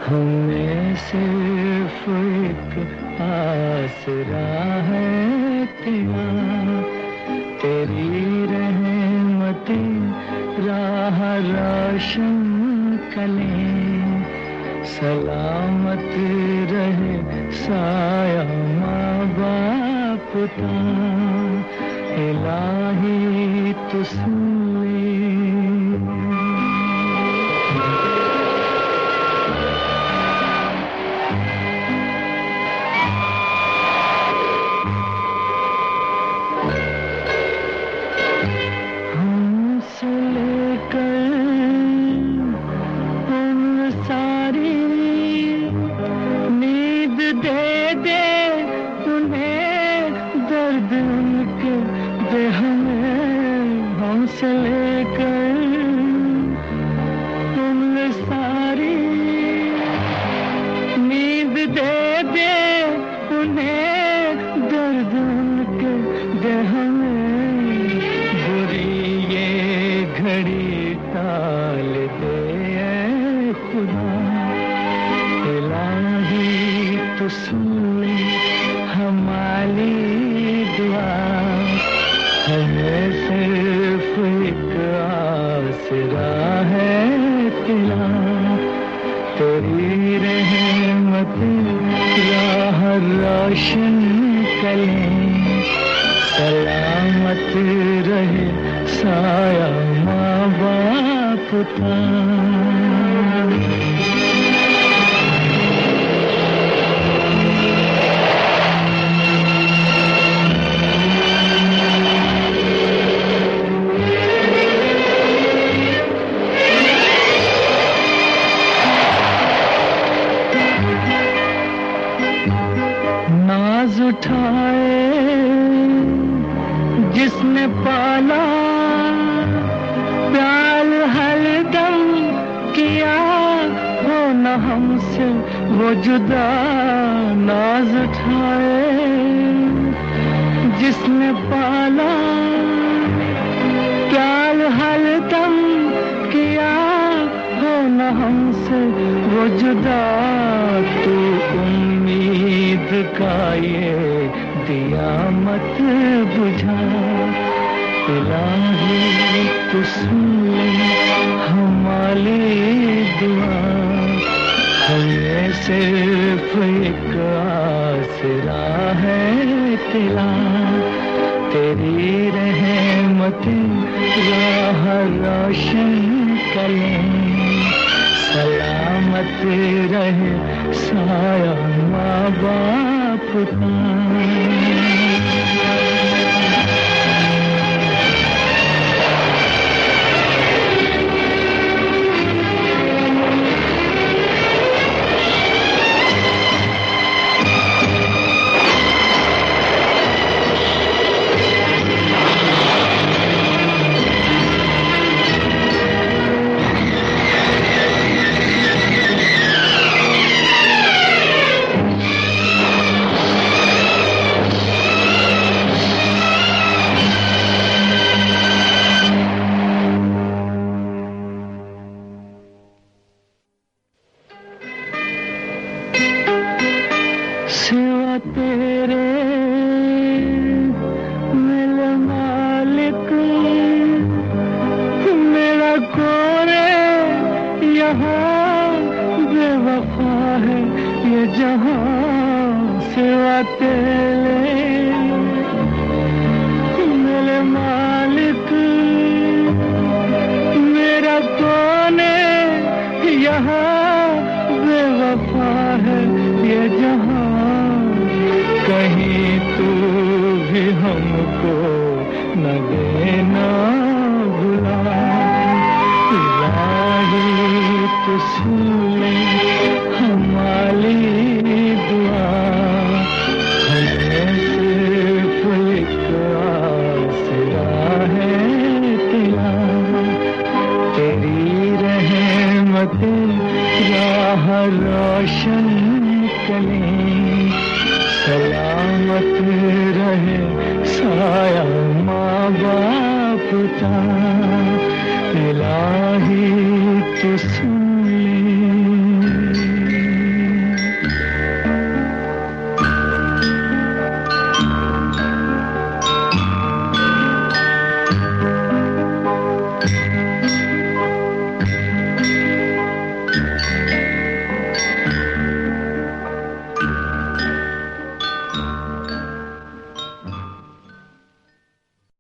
हमें सिर्फ एक आसरा है तेरा, तेरी रहमतें राह रोशन करें। सलामत रहे साया माँ बाप का, इलाही तू सुन ले। से लेकर तुमने सारी नींद दे दे उन्हें, दर्द उनके देह में बुरी ये घड़ी टाल दे ऐ खुदा, इलाही तू सुन ले हमारी दुआ। हमें सिर्फ एक आसरा है तेरा, तेरी रहमतें राह रोशन करें। सलामत रहे साया माँ बाप का। नाज उठाए जिसने पाला, प्यार हरदम किया हो न हमसे वो जुदा। नाज उठाए जिसने पाला, प्यार हरदम किया हो न हमसे वो जुदा। तू उम्मीद का ये दिया मत बुझा, इलाही तू सुन ले हमारी दुआ। हमें सिर्फ एक आसरा है तेरा, तेरी रहमतें राह रोशन करें। सलामत रहे साया माँ बाप का। सिवा तेरे मेरे मालिक, मेरा कोरे यहाँ बेवफा है ये जहाँ। सिवा तेरे मेरे मालिक, मेरा कोने यहाँ बेवफा है ये जहाँ। कहीं तू भी हमको न देना भुला, इलाही तू सुन ले हमारी दुआ। हमें सिर्फ एक आसरा है तेरा, तेरी रहमतें राह रोशन करें। सलामत रहे साया माँ बाप का, इलाही तू